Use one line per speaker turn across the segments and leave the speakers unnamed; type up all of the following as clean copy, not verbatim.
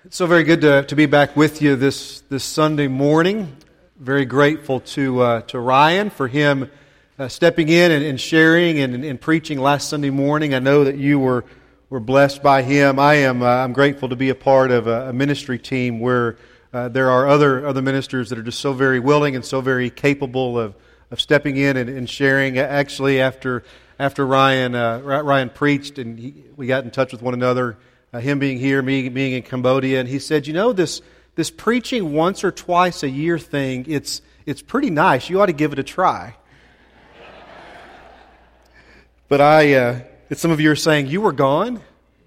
It's so very good to be back with you this Sunday morning. Very grateful to Ryan for him stepping in and sharing and preaching last Sunday morning. I know that you were blessed by him. I'm grateful to be a part of a ministry team where there are other ministers that are just so very willing and so very capable of stepping in and sharing. Actually, after Ryan preached and we got in touch with one another. Him being here, me being in Cambodia, and he said, this preaching once or twice a year thing, it's pretty nice. You ought to give it a try. But some of you are saying, you were gone?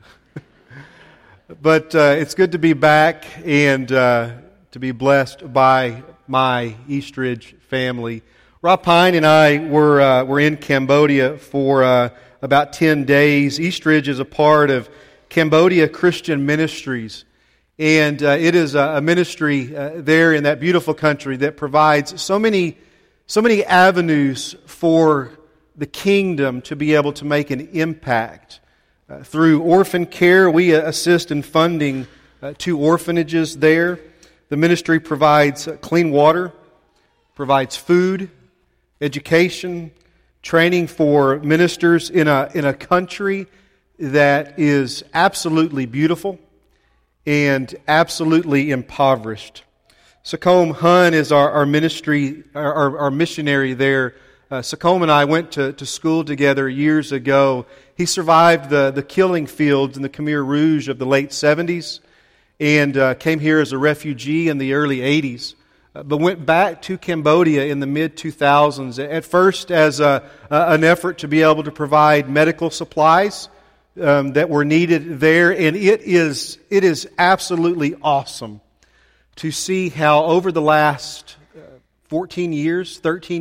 But it's good to be back and to be blessed by my Eastridge family. Rob Pine and I were in Cambodia for about 10 days. Eastridge is a part of Cambodia Christian Ministries, and it is a ministry there in that beautiful country that provides so many avenues for the kingdom to be able to make an impact. Through orphan care, we assist in funding 2 orphanages there. The ministry provides clean water, provides food, education, training for ministers in a country that is absolutely beautiful and absolutely impoverished. Sakome Hun is our ministry, our missionary there. Sakome and I went to school together years ago. He survived the killing fields in the Khmer Rouge of the late 70s and came here as a refugee in the early 80s. But went back to Cambodia in the mid-2000s, at first as an effort to be able to provide medical supplies that were needed there, and it is absolutely awesome to see how over the last 13 years,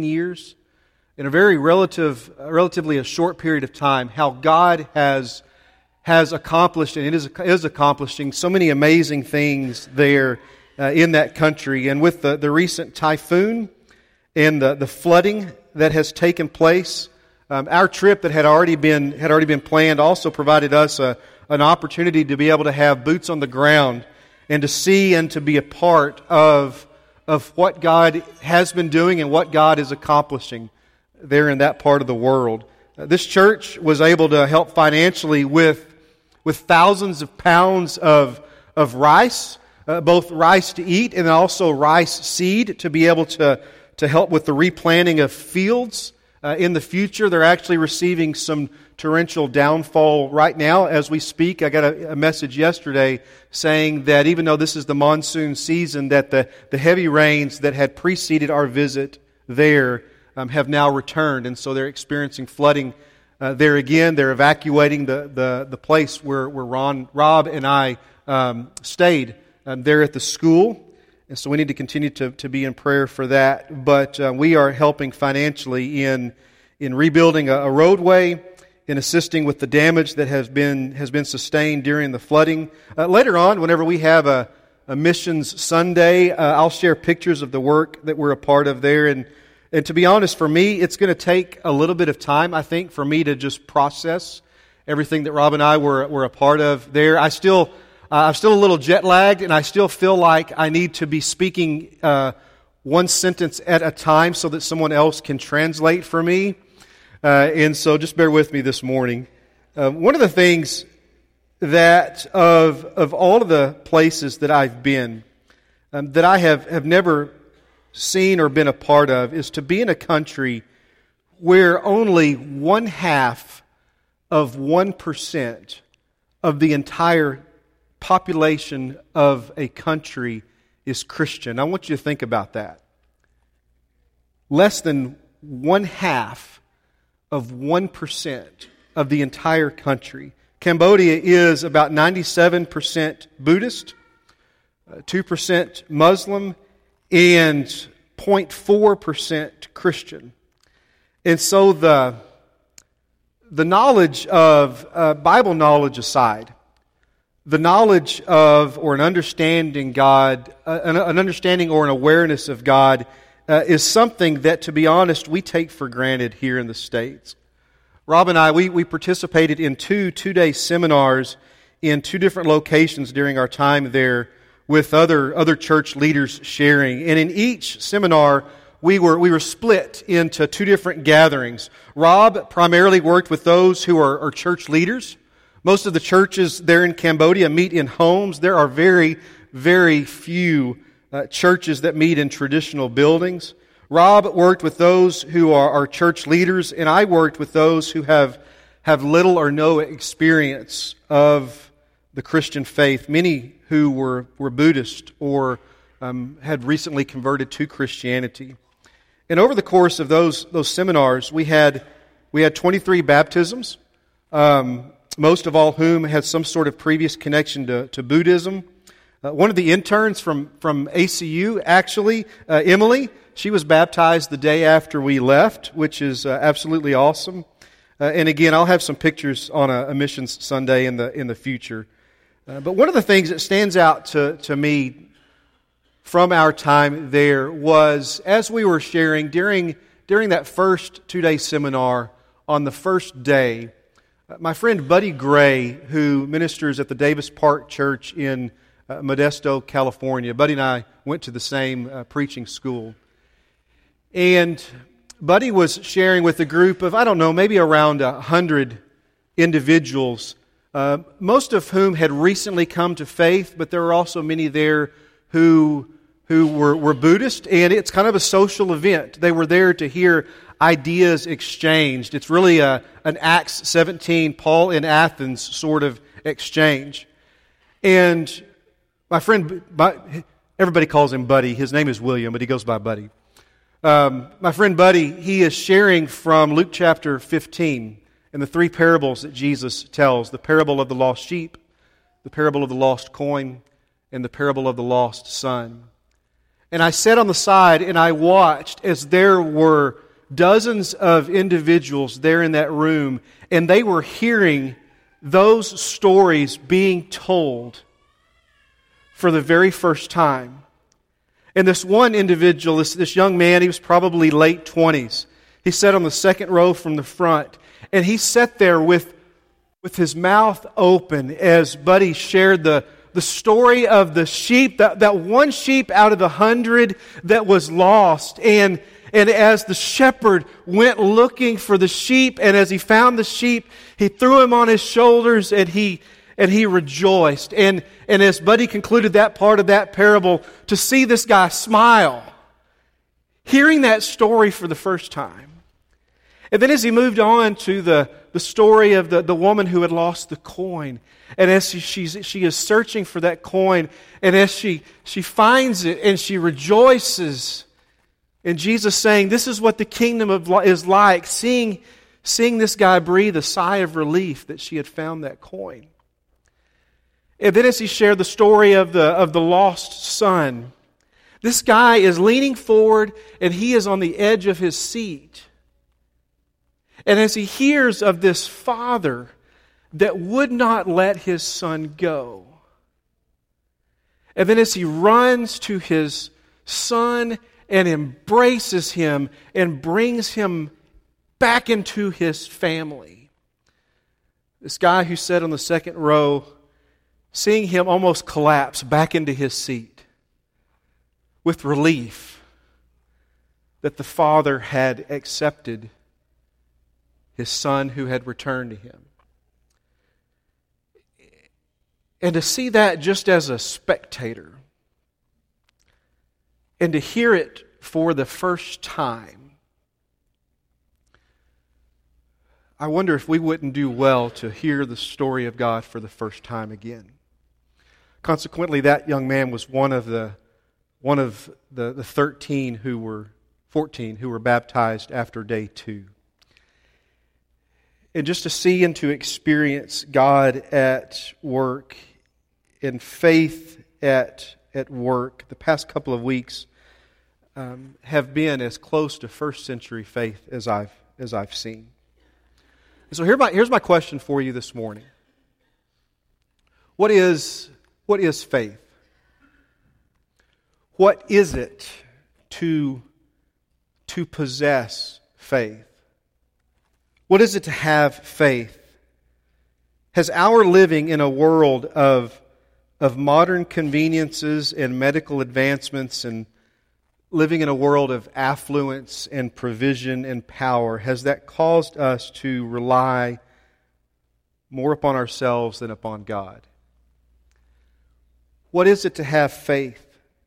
in a very relatively a short period of time, how God has accomplished and is accomplishing so many amazing things there in that country. And with the recent typhoon and the flooding that has taken place, our trip that had already been planned also provided us an opportunity to be able to have boots on the ground and to see and to be a part of what God has been doing and what God is accomplishing there in that part of the world. This church was able to help financially with thousands of pounds of rice, both rice to eat and also rice seed to be able to help with the replanting of fields. In the future, they're actually receiving some torrential downfall right now as we speak. I got a message yesterday saying that even though this is the monsoon season, that the heavy rains that had preceded our visit there have now returned, and so they're experiencing flooding there again. They're evacuating the place where Rob and I stayed there at the school. And so we need to continue to be in prayer for that. But we are helping financially in rebuilding a roadway, in assisting with the damage that has been sustained during the flooding. Later on, whenever we have a missions Sunday, I'll share pictures of the work that we're a part of there. And to be honest, for me, it's going to take a little bit of time, I think, for me to just process everything that Rob and I were a part of there. I'm still a little jet lagged, and I still feel like I need to be speaking one sentence at a time so that someone else can translate for me. And so just bear with me this morning. One of the things that of all of the places that I've been, that I have never seen or been a part of, is to be in a country where only 1/2 of 1% of the entire population of a country is Christian. I want you to think about that. Less than 1/2 of 1% of the entire country. Cambodia is about 97% Buddhist, 2% Muslim, and 0.4% Christian. And so the knowledge of, Bible knowledge aside, the knowledge of or an understanding God, an understanding or an awareness of God is something that, to be honest, we take for granted here in the States. Rob and I, we participated in two-day seminars in 2 different locations during our time there with other church leaders sharing. And in each seminar, we were split into 2 different gatherings. Rob primarily worked with those who are church leaders. Most of the churches there in Cambodia meet in homes. There are very, very few churches that meet in traditional buildings. Rob worked with those who are church leaders, and I worked with those who have little or no experience of the Christian faith. Many who were Buddhist or had recently converted to Christianity. And over the course of those seminars, we had 23 baptisms, most of all whom had some sort of previous connection to Buddhism. One of the interns from ACU, actually, Emily, she was baptized the day after we left, which is absolutely awesome. And again, I'll have some pictures on a Missions Sunday in the future. But one of the things that stands out to me from our time there was, as we were sharing during that first 2-day seminar, on the first day, my friend Buddy Gray, who ministers at the Davis Park Church in Modesto, California. Buddy and I went to the same preaching school. And Buddy was sharing with a group of, maybe around 100 individuals, most of whom had recently come to faith, but there were also many there who were Buddhist, and it's kind of a social event. They were there to hear ideas exchanged. It's really an Acts 17, Paul in Athens sort of exchange. And my friend, everybody calls him Buddy. His name is William, but he goes by Buddy. My friend Buddy, he is sharing from Luke chapter 15 and the 3 parables that Jesus tells. The parable of the lost sheep, the parable of the lost coin, and the parable of the lost son. And I sat on the side and I watched as there were dozens of individuals there in that room, and they were hearing those stories being told for the very first time. And this one individual, this young man, he was probably late 20s. He sat on the second row from the front, and he sat there with his mouth open as Buddy shared the story of the sheep, that one sheep out of the 100 that was lost. And as the shepherd went looking for the sheep, and as he found the sheep, he threw him on his shoulders and he rejoiced. And as Buddy concluded that part of that parable, to see this guy smile, hearing that story for the first time. And then as he moved on to the story of the woman who had lost the coin, and as she is searching for that coin, and as she finds it and she rejoices, and Jesus saying, this is what the kingdom is like, seeing this guy breathe a sigh of relief that she had found that coin. And then as he shared the story of the lost son, this guy is leaning forward and he is on the edge of his seat. And as he hears of this father that would not let his son go, and then as he runs to his son and embraces him and brings him back into his family, this guy who sat on the second row, seeing him almost collapse back into his seat with relief that the father had accepted his son who had returned to him. And to see that just as a spectator, and to hear it for the first time, I wonder if we wouldn't do well to hear the story of God for the first time again. Consequently, that young man was one of the 14 who were baptized after day 2. And just to see and to experience God at work and faith at work, the past couple of weeks have been as close to first century faith as I've seen. And so here's my question for you this morning. What is faith? What is it to possess faith? What is it to have faith? Has our living in a world of modern conveniences and medical advancements and living in a world of affluence and provision and power, has that caused us to rely more upon ourselves than upon God? What is it to have faith?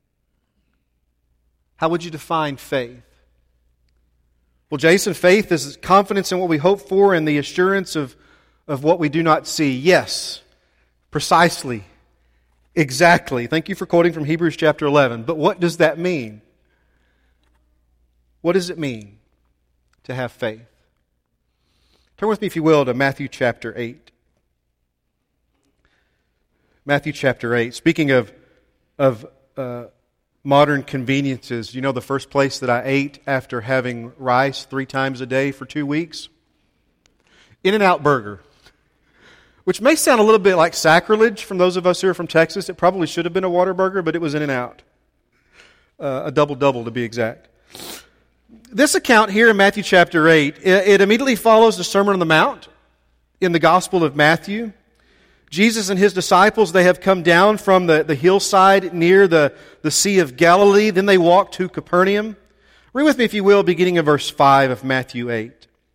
How would you define faith? Well, Jason, faith is confidence in what we hope for and the assurance of what we do not see. Yes, precisely, exactly. Thank you for quoting from Hebrews chapter 11. But what does that mean? What does it mean to have faith? Turn with me, if you will, to Matthew chapter 8. Matthew chapter 8. Speaking of modern conveniences, you know the first place that I ate after having rice 3 times a day for 2 weeks? In-N-Out Burger. Which may sound a little bit like sacrilege from those of us who are from Texas. It probably should have been a Whataburger, but it was In-N-Out. A double-double to be exact. This account here in Matthew chapter 8, it immediately follows the Sermon on the Mount in the Gospel of Matthew. Jesus and His disciples, they have come down from the hillside near the Sea of Galilee. Then they walk to Capernaum. Read with me, if you will, beginning of verse 5 of Matthew 8.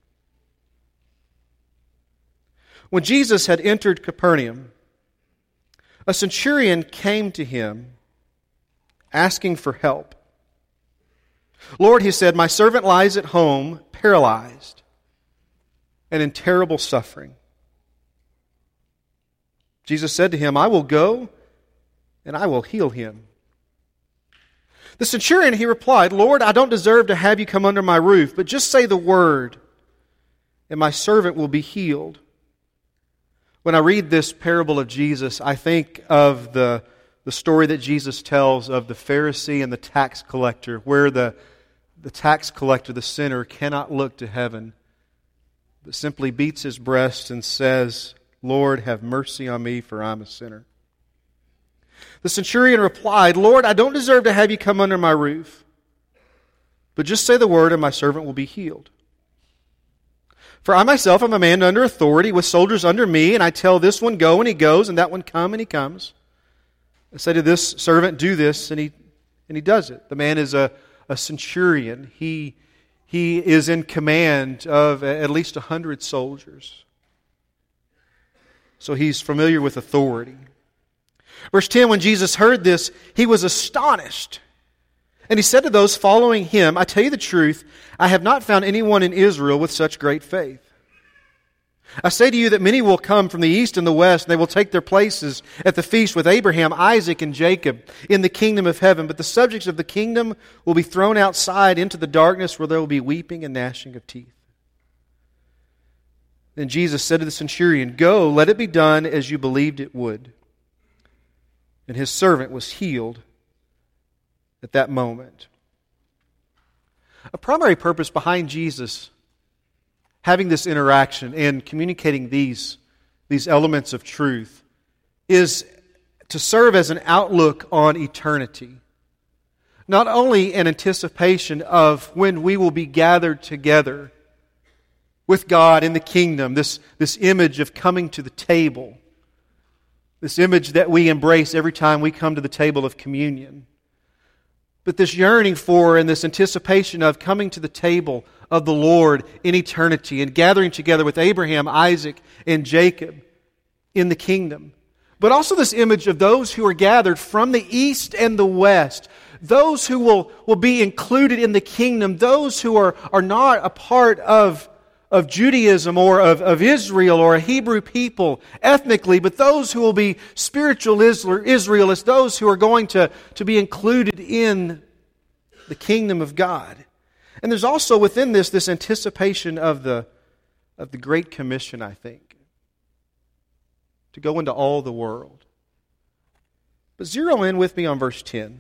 When Jesus had entered Capernaum, a centurion came to Him, asking for help. "Lord," he said, "my servant lies at home, paralyzed, and in terrible suffering." Jesus said to him, "I will go, and I will heal him." The centurion, he replied, "Lord, I don't deserve to have you come under my roof, but just say the word, and my servant will be healed." When I read this parable of Jesus, I think of the story that Jesus tells of the Pharisee and the tax collector, where the tax collector, the sinner, cannot look to heaven, but simply beats his breast and says, "Lord, have mercy on me, for I'm a sinner." The centurion replied, "Lord, I don't deserve to have you come under my roof, but just say the word and my servant will be healed. For I myself am a man under authority with soldiers under me, and I tell this one, go, and he goes, and that one, come, and he comes. I say to this servant, do this, and he does it." The man is a centurion. He is in command of at least 100 soldiers. So he's familiar with authority. Verse 10, when Jesus heard this, He was astonished. And He said to those following Him, "I tell you the truth, I have not found anyone in Israel with such great faith. I say to you that many will come from the east and the west, and they will take their places at the feast with Abraham, Isaac, and Jacob in the kingdom of heaven. But the subjects of the kingdom will be thrown outside into the darkness, where there will be weeping and gnashing of teeth." Then Jesus said to the centurion, "Go, let it be done as you believed it would." And his servant was healed at that moment. A primary purpose behind Jesus having this interaction and communicating these elements of truth is to serve as an outlook on eternity. Not only an anticipation of when we will be gathered together with God in the kingdom, this image of coming to the table, this image that we embrace every time we come to the table of communion, but this yearning for and this anticipation of coming to the table of the Lord in eternity and gathering together with Abraham, Isaac, and Jacob in the kingdom. But also this image of those who are gathered from the east and the west, those who will be included in the kingdom, those who are not a part of Judaism or of Israel or a Hebrew people ethnically, but those who will be spiritual Israelites, those who are going to be included in the kingdom of God. And there's also within this anticipation of the Great Commission, I think, to go into all the world. But zero in with me on verse 10.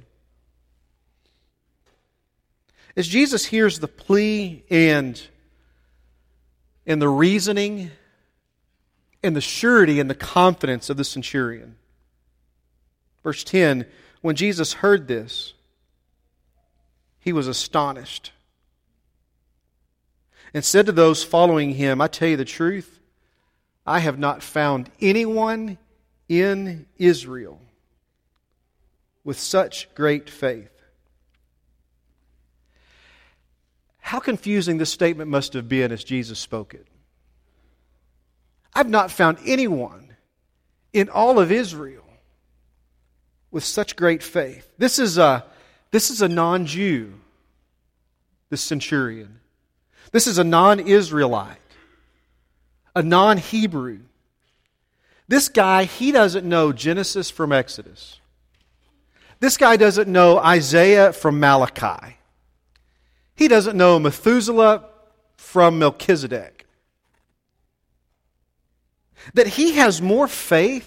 As Jesus hears the plea and the reasoning and the surety and the confidence of the centurion. Verse 10, when Jesus heard this, He was astonished and said to those following Him, "I tell you the truth, I have not found anyone in Israel with such great faith. How confusing this statement must have been as Jesus spoke it. I've not found anyone in all of Israel with such great faith. This is a non-Jew, this centurion. This is a non-Israelite, a non-Hebrew. This guy, he doesn't know Genesis from Exodus. This guy doesn't know Isaiah from Malachi. He doesn't know Methuselah from Melchizedek. That he has more faith,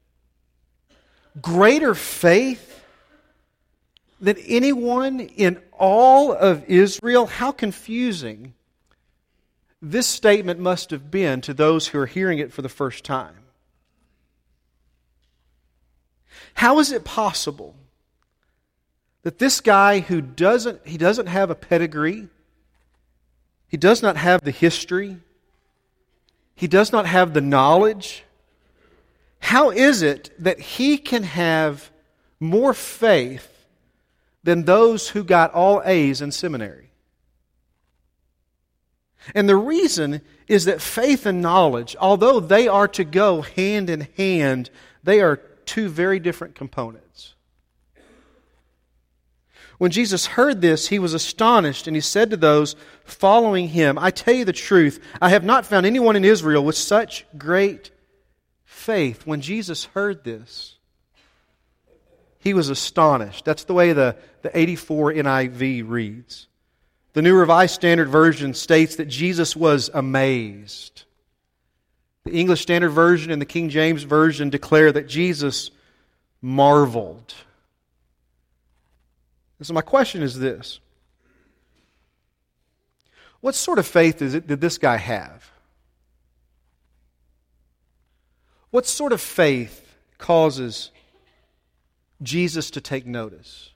greater faith than anyone in all of Israel. How confusing this statement must have been to those who are hearing it for the first time. How is it possible that this guy who doesn't have a pedigree, he does not have the history, he does not have the knowledge, how is it that he can have more faith than those who got all A's in seminary? And the reason is that faith and knowledge, although they are to go hand in hand, they are two very different components. When Jesus heard this, he was astonished, and he said to those following him, I tell you the truth, I have not found anyone in Israel with such great faith. When Jesus heard this, he was astonished. That's the way the 84 NIV reads. The New Revised Standard Version states that Jesus was amazed. The English Standard Version and the King James Version declare that Jesus marveled. And so my question is this. What sort of faith did this guy have? What sort of faith causes Jesus to take notice?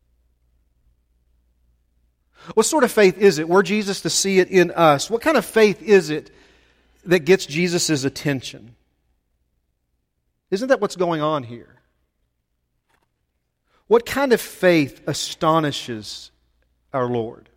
What sort of faith is it? Were Jesus to see it in us? What kind of faith is it that gets Jesus' attention? Isn't that what's going on here? What kind of faith astonishes our Lord?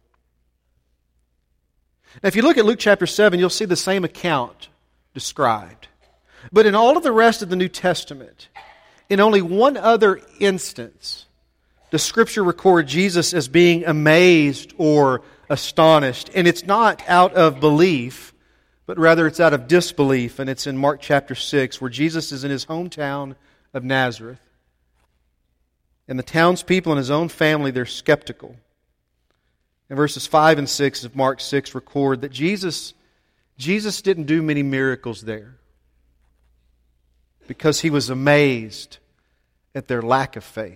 Now, if you look at Luke chapter 7, you'll see the same account described. But in all of the rest of the New Testament, in only one other instance, does Scripture record Jesus as being amazed or astonished. And it's not out of belief, but rather it's out of disbelief. And it's in Mark chapter 6, where Jesus is in his hometown of Nazareth. And the townspeople and his own family, they're skeptical. And verses 5 and 6 of Mark 6 record that Jesus didn't do many miracles there because he was amazed at their lack of faith.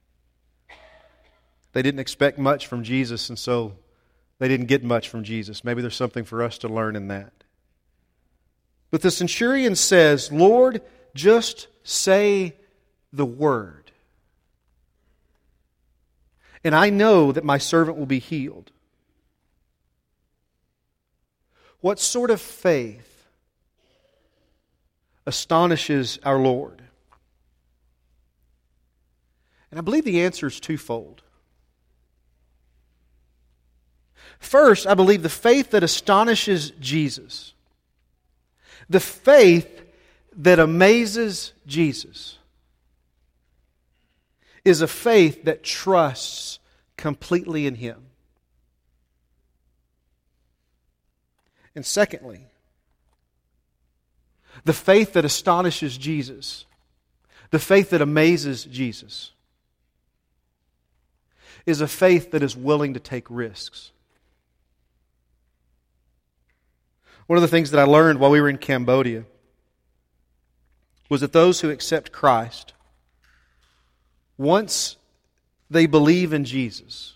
They didn't expect much from Jesus, and so they didn't get much from Jesus. Maybe there's something for us to learn in that. But the centurion says, Lord, just say the word, and I know that my servant will be healed. What sort of faith astonishes our Lord? And I believe the answer is twofold. First, I believe the faith that astonishes Jesus, the faith that amazes Jesus, is a faith that trusts completely in Him. And secondly, the faith that astonishes Jesus, the faith that amazes Jesus, is a faith that is willing to take risks. One of the things that I learned while we were in Cambodia was that those who accept Christ, once they believe in Jesus,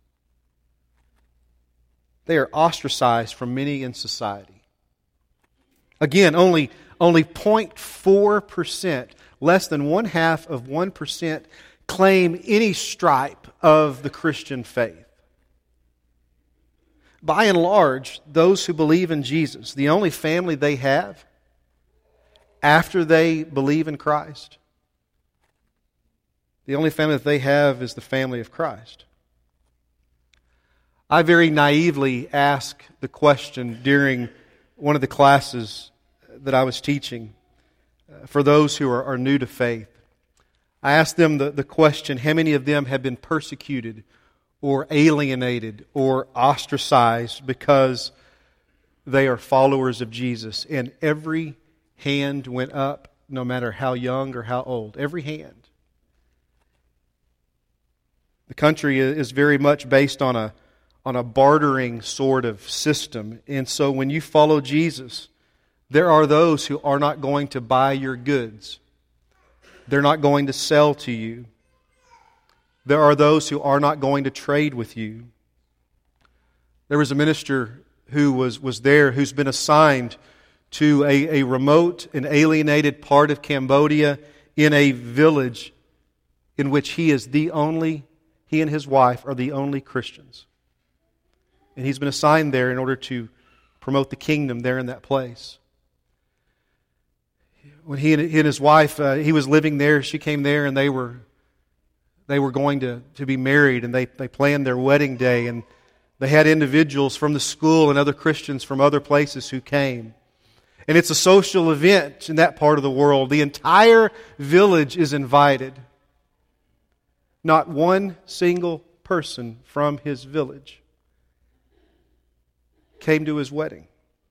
they are ostracized from many in society. Again, only 0.4%, less than 0.5% claim any stripe of the Christian faith. By and large, those who believe in Jesus, the only family they have after they believe in Christ. The only family that they have is the family of Christ. I very naively asked the question during one of the classes that I was teaching for those who are new to faith. I asked them the question, how many of them have been persecuted or alienated or ostracized because they are followers of Jesus? And every hand went up, no matter how young or how old. Every hand. The country is very much based on a bartering sort of system. And so when you follow Jesus, there are those who are not going to buy your goods. They're not going to sell to you. There are those who are not going to trade with you. There was a minister who was there who's been assigned to a remote and alienated part of Cambodia in a village in which he and his wife are the only Christians. And he's been assigned there in order to promote the kingdom there in that place. When he and his wife, he was living there, she came there, and they were going to be married, and they planned their wedding day, and they had individuals from the school and other Christians from other places who came. And it's a social event in that part of the world. The entire village is invited. Not one single person from his village came to his wedding.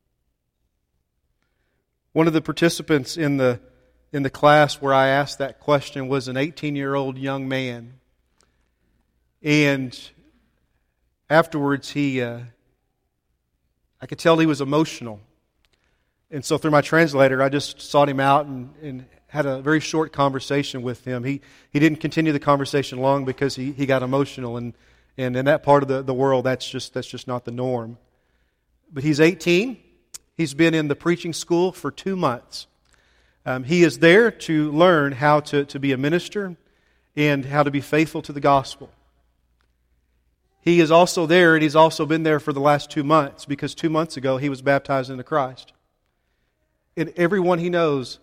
One of the participants in the class where I asked that question was an 18-year-old young man. And afterwards, I could tell he was emotional. And so through my translator, I just sought him out and had a very short conversation with him. He didn't continue the conversation long because he got emotional. And in that part of the world, that's just not the norm. But he's 18. He's been in the preaching school for 2 months. He is there to learn how to be a minister and how to be faithful to the gospel. He is also there, and he's also been there for the last 2 months because 2 months ago he was baptized into Christ. And everyone he knows,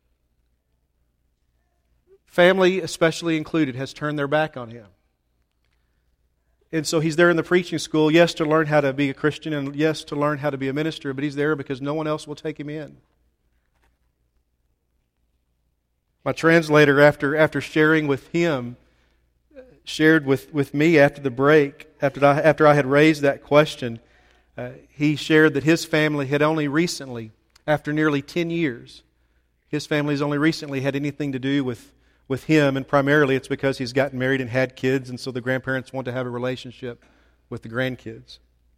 family especially included, has turned their back on him. And so he's there in the preaching school, yes, to learn how to be a Christian, and yes, to learn how to be a minister, but he's there because no one else will take him in. My translator, after sharing with him, shared with me after the break, after I had raised that question, he shared that his family had only recently, after nearly 10 years, his family has only recently had anything to do with him, and primarily it's because he's gotten married and had kids, and so the grandparents want to have a relationship with the grandkids.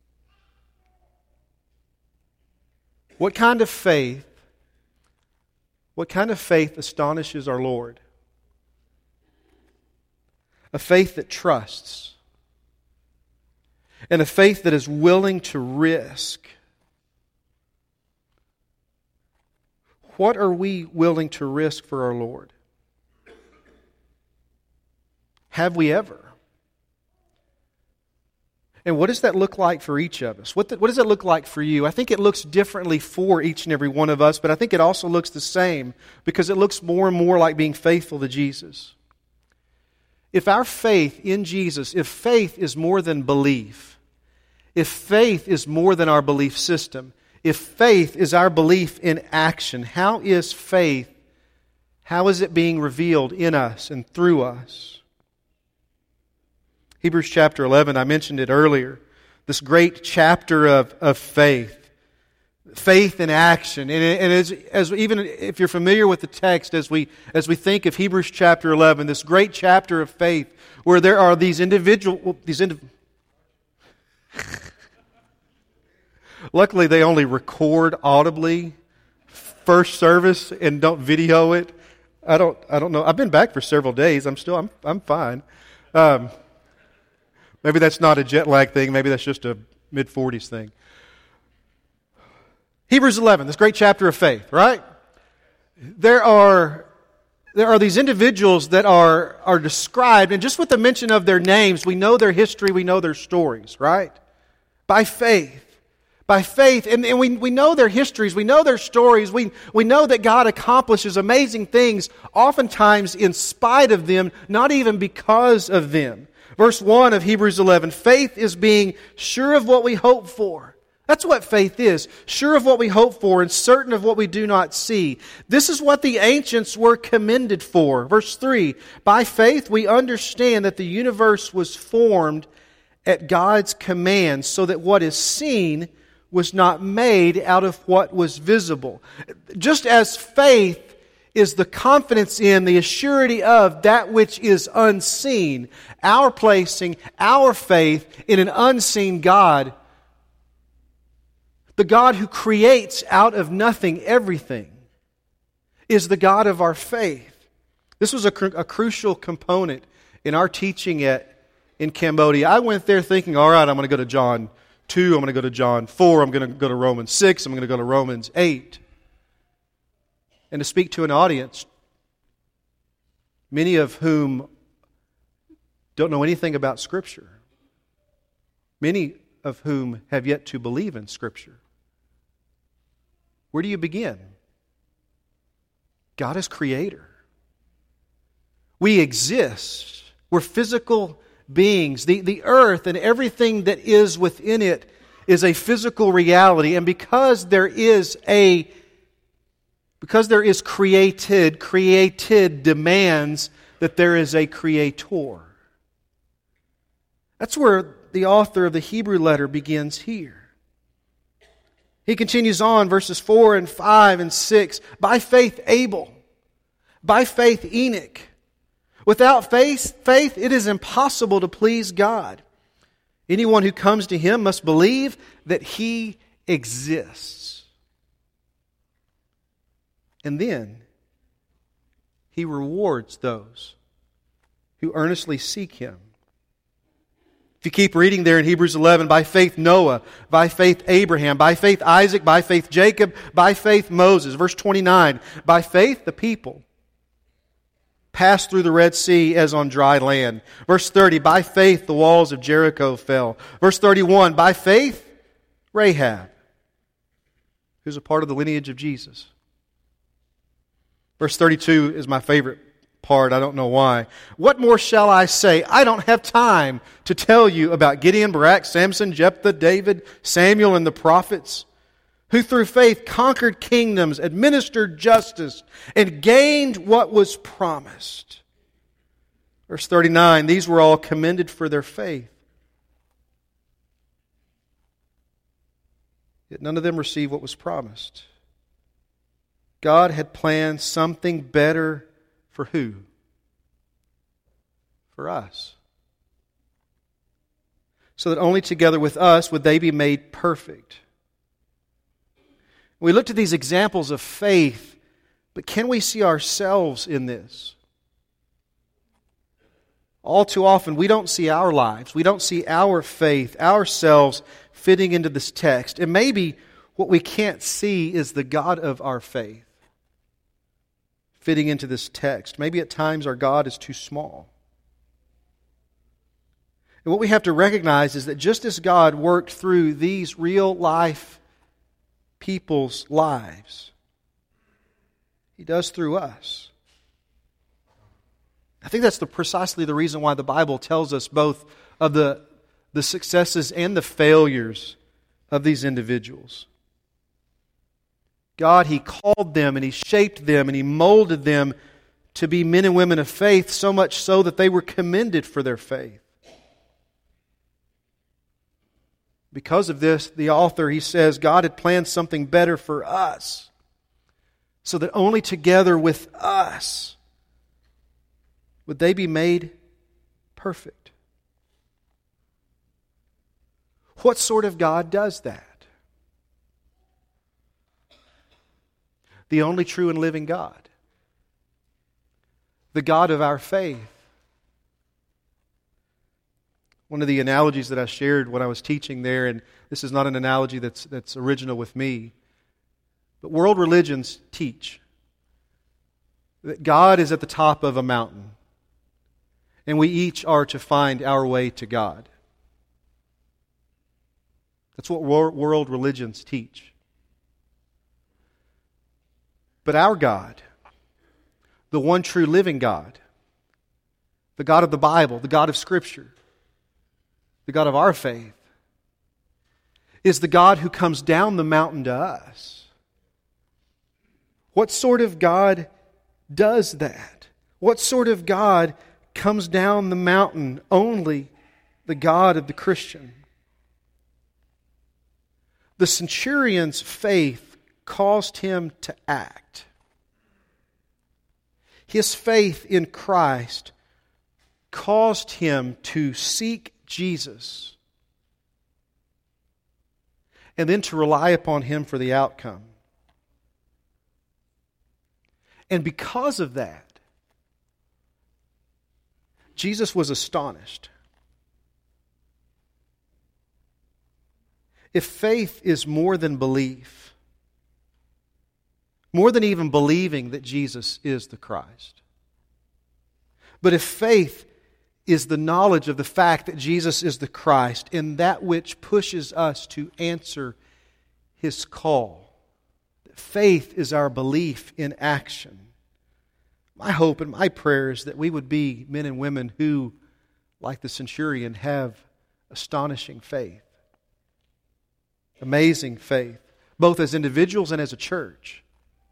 What kind of faith astonishes our Lord? A faith that trusts, and a faith that is willing to risk. What are we willing to risk for our Lord? Have we ever? And what does that look like for each of us? What does it look like for you? I think it looks differently for each and every one of us, but I think it also looks the same because it looks more and more like being faithful to Jesus. If our faith in Jesus, if faith is more than belief, if faith is more than our belief system, if faith is our belief in action, how is faith, how is it being revealed in us and through us? Hebrews chapter 11, I mentioned it earlier, this great chapter of faith. Faith in action. And as even if you're familiar with the text, as we think of Hebrews chapter 11, this great chapter of faith, where there are these luckily they only record audibly first service and don't video it. I don't know. I've been back for several days. I'm fine. Maybe that's not a jet lag thing. Maybe that's just a mid-40s thing. Hebrews 11, this great chapter of faith, right? There are these individuals that are described, and just with the mention of their names, we know their history, we know their stories, right? By faith. By faith, and we know their histories, we know their stories, we know that God accomplishes amazing things, oftentimes in spite of them, not even because of them. Verse 1 of Hebrews 11, faith is being sure of what we hope for. That's what faith is, sure of what we hope for and certain of what we do not see. This is what the ancients were commended for. Verse 3, by faith we understand that the universe was formed at God's command, so that what is seen was not made out of what was visible. Just as faith is the confidence in, the assurity of that which is unseen, our placing our faith in an unseen God, the God who creates out of nothing everything, is the God of our faith. This was a crucial component in our teaching in Cambodia. I went there thinking, all right, I'm going to go to John 2, I'm going to go to John 4, I'm going to go to Romans 6, I'm going to go to Romans 8. And to speak to an audience, many of whom don't know anything about Scripture. Many of whom have yet to believe in Scripture. Where do you begin? God is Creator. We exist. We're physical beings. The earth and everything that is within it is a physical reality. And because there is created demands that there is a Creator. That's where the author of the Hebrew letter begins here. He continues on, verses 4 and 5 and 6. By faith Abel, by faith Enoch. Without faith it is impossible to please God. Anyone who comes to Him must believe that He exists. And then He rewards those who earnestly seek Him. If you keep reading there in Hebrews 11, by faith Noah, by faith Abraham, by faith Isaac, by faith Jacob, by faith Moses. Verse 29, by faith the people passed through the Red Sea as on dry land. Verse 30, by faith the walls of Jericho fell. Verse 31, by faith Rahab, who's a part of the lineage of Jesus. Verse 32 is my favorite part. I don't know why. What more shall I say? I don't have time to tell you about Gideon, Barak, Samson, Jephthah, David, Samuel, and the prophets, who through faith conquered kingdoms, administered justice, and gained what was promised. Verse 39, these were all commended for their faith. Yet none of them received what was promised. God had planned something better for who? For us. So that only together with us would they be made perfect. We looked at these examples of faith, but can we see ourselves in this? All too often, we don't see our lives, we don't see our faith, ourselves fitting into this text. And maybe what we can't see is the God of our faith fitting into this text. Maybe at times our God is too small. And what we have to recognize is that just as God worked through these real life people's lives, He does through us. I think that's precisely the reason why the Bible tells us both of the successes and the failures of these individuals. God, He called them and He shaped them and He molded them to be men and women of faith, so much so that they were commended for their faith. Because of this, the author, he says, God had planned something better for us, so that only together with us would they be made perfect. What sort of God does that? The only true and living God. The God of our faith. One of the analogies that I shared when I was teaching there, and this is not an analogy that's original with me, but world religions teach that God is at the top of a mountain, and we each are to find our way to God. That's what world religions teach. But our God, the one true living God, the God of the Bible, the God of Scripture, the God of our faith, is the God who comes down the mountain to us. What sort of God does that? What sort of God comes down the mountain? Only the God of the Christian. The centurion's faith caused him to act. His faith in Christ caused him to seek Jesus and then to rely upon Him for the outcome. And because of that, Jesus was astonished. If faith is more than belief, more than even believing that Jesus is the Christ, but if faith is the knowledge of the fact that Jesus is the Christ and that which pushes us to answer His call, that faith is our belief in action. My hope and my prayer is that we would be men and women who, like the centurion, have astonishing faith. Amazing faith, both as individuals and as a church.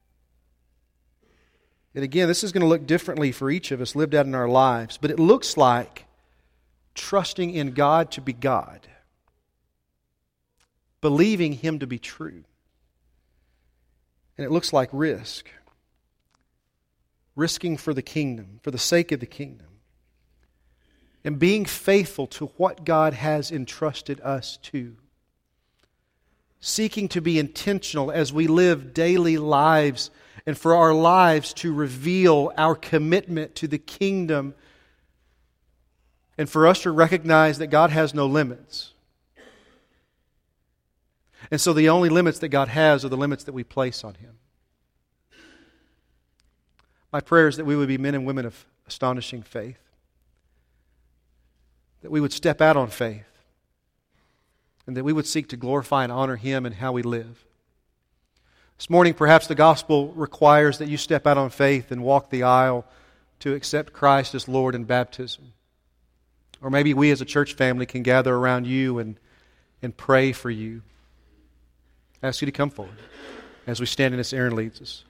And again, this is going to look differently for each of us lived out in our lives, but it looks like trusting in God to be God, believing Him to be true. And it looks like risking for the kingdom, for the sake of the kingdom, and being faithful to what God has entrusted us to. Seeking to be intentional as we live daily lives and for our lives to reveal our commitment to the kingdom and for us to recognize that God has no limits. And so the only limits that God has are the limits that we place on Him. My prayer is that we would be men and women of astonishing faith. That we would step out on faith. And that we would seek to glorify and honor Him in how we live. This morning, perhaps the gospel requires that you step out on faith and walk the aisle to accept Christ as Lord in baptism. Or maybe we as a church family can gather around you and pray for you. I ask you to come forward as we stand and as Aaron leads us.